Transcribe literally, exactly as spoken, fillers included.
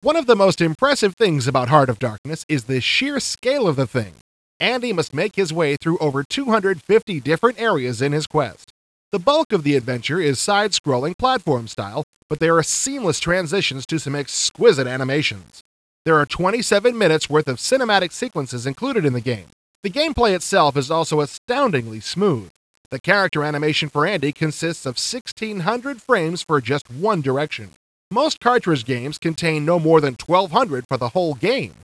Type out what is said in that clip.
One of the most impressive things about Heart of Darkness is the sheer scale of the thing. Andy must make his way through over two hundred fifty different areas in his quest. The bulk of the adventure is side-scrolling platform style, but there are seamless transitions to some exquisite animations. There are twenty-seven minutes worth of cinematic sequences included in the game. The gameplay itself is also astoundingly smooth. The character animation for Andy consists of sixteen hundred frames for just one direction. Most cartridge games contain no more than twelve hundred for the whole game.